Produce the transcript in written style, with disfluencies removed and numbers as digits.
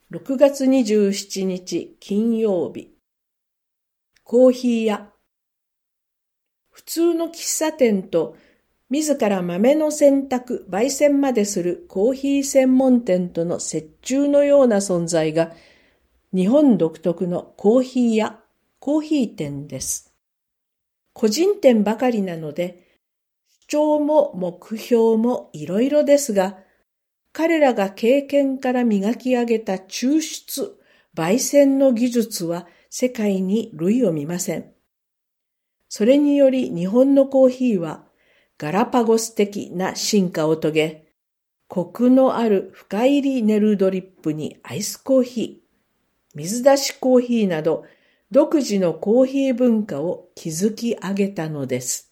6月27日金曜日。コーヒー屋。普通の喫茶店と自ら豆の選択、焙煎までするコーヒー専門店との折衷のような存在が日本独特のコーヒー屋、コーヒー店です。個人店ばかりなので主張も目標もいろいろですが、彼らが経験から磨き上げた抽出、焙煎の技術は世界に類を見ません。それにより日本のコーヒーはガラパゴス的な進化を遂げ、コクのある深入りネルドリップにアイスコーヒー、水出しコーヒーなど独自のコーヒー文化を築き上げたのです。